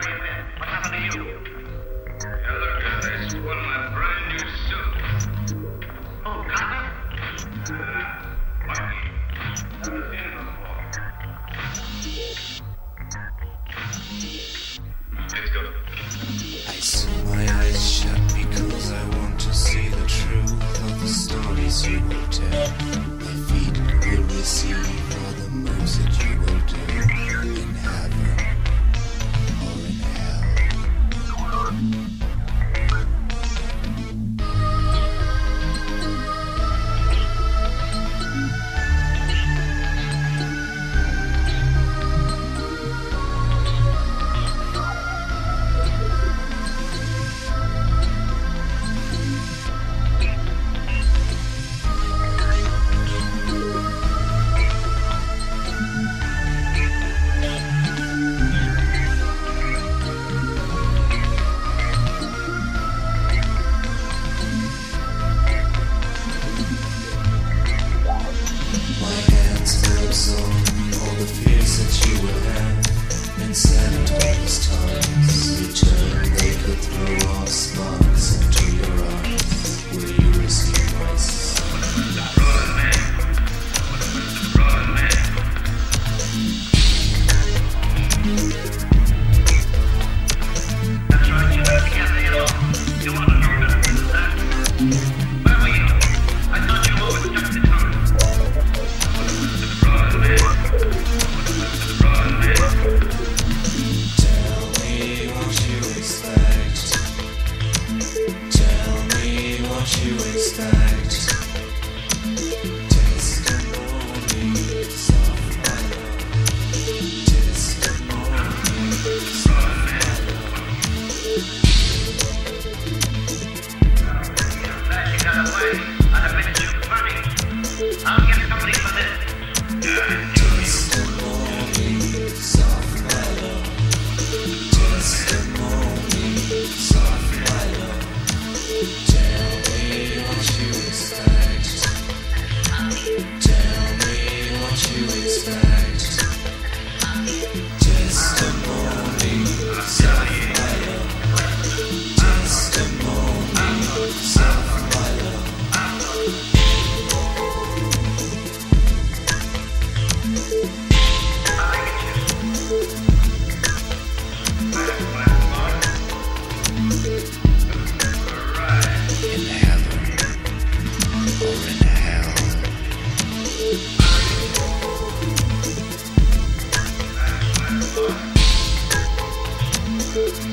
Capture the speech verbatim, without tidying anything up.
Where you been? What happened to you? Yeah, look, uh, they stole my brand new suit. Oh, copper? Uh, lucky. Never seen it before. Let's go. I sew my eyes shut because I want to see the truth of the stories you will tell. My feet will receive all the moves that you will do in heaven or in hell. All the fears that you will have been said countless times. Return, they could throw off sparks into your eyes. Will you receive my sign? Run, man. Run, man. That's right, you got together, you know. You want to know that? Where were you? I thought you overstuck the time. Run, man. Run, man. Tell me what you expect. Tell me what you expect. Testimonies of my love. Testimonies of my I'm glad you got away. I'd have been too funny. I'll get somebody for this. Yeah, Testimonies of my love. Testimonies of my love. Tell me what you expect. Tell me what you expect. Testimonies of my love. Testimonies of my love. In heaven or in hell. Thank you.